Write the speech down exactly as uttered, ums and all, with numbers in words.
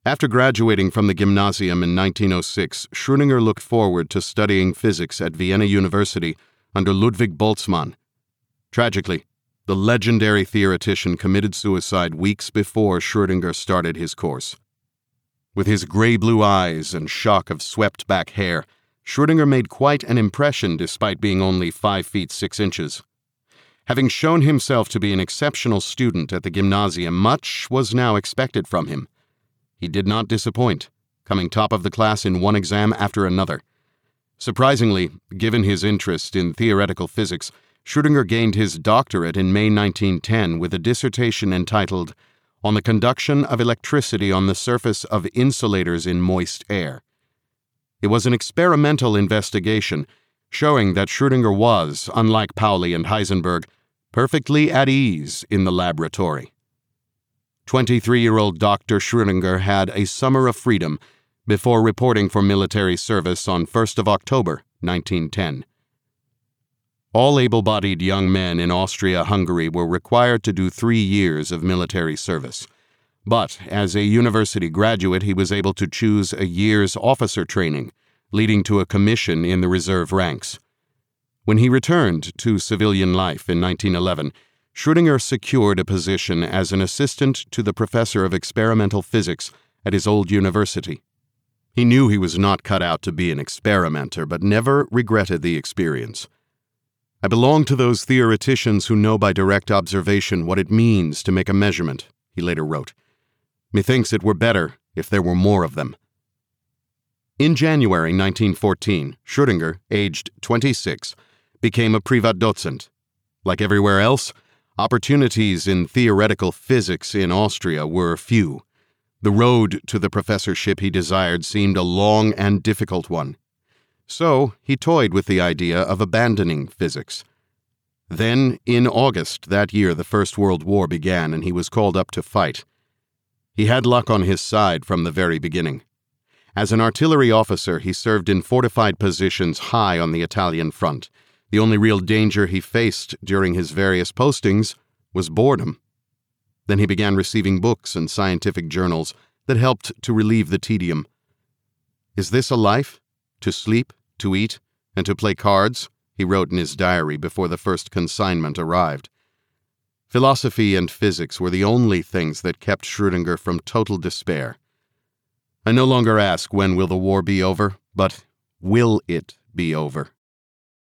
After graduating from the gymnasium in nineteen oh six, Schrödinger looked forward to studying physics at Vienna University under Ludwig Boltzmann. Tragically, the legendary theoretician committed suicide weeks before Schrödinger started his course. With his gray-blue eyes and shock of swept-back hair, Schrödinger made quite an impression despite being only five feet six inches. Having shown himself to be an exceptional student at the gymnasium, much was now expected from him. He did not disappoint, coming top of the class in one exam after another. Surprisingly, given his interest in theoretical physics, Schrödinger gained his doctorate in May nineteen ten with a dissertation entitled On the Conduction of Electricity on the Surface of Insulators in Moist Air. It was an experimental investigation showing that Schrödinger was, unlike Pauli and Heisenberg, perfectly at ease in the laboratory. twenty-three-year-old Doctor Schrödinger had a summer of freedom before reporting for military service on first of October, nineteen ten. All able-bodied young men in Austria-Hungary were required to do three years of military service. But as a university graduate, he was able to choose a year's officer training, leading to a commission in the reserve ranks. When he returned to civilian life in nineteen eleven, Schrödinger secured a position as an assistant to the professor of experimental physics at his old university. He knew he was not cut out to be an experimenter, but never regretted the experience. I belong to those theoreticians who know by direct observation what it means to make a measurement, he later wrote. Methinks it were better if there were more of them. In January nineteen fourteen, Schrödinger, aged twenty-six, became a Privatdozent. Like everywhere else, opportunities in theoretical physics in Austria were few. The road to the professorship he desired seemed a long and difficult one. So he toyed with the idea of abandoning physics. Then, in August that year, the First World War began, and he was called up to fight. He had luck on his side from the very beginning. As an artillery officer, he served in fortified positions high on the Italian front. The only real danger he faced during his various postings was boredom. Then he began receiving books and scientific journals that helped to relieve the tedium. Is this a life? To sleep, to eat, and to play cards, he wrote in his diary before the first consignment arrived. Philosophy and physics were the only things that kept Schrödinger from total despair. I no longer ask when will the war be over, but will it be over?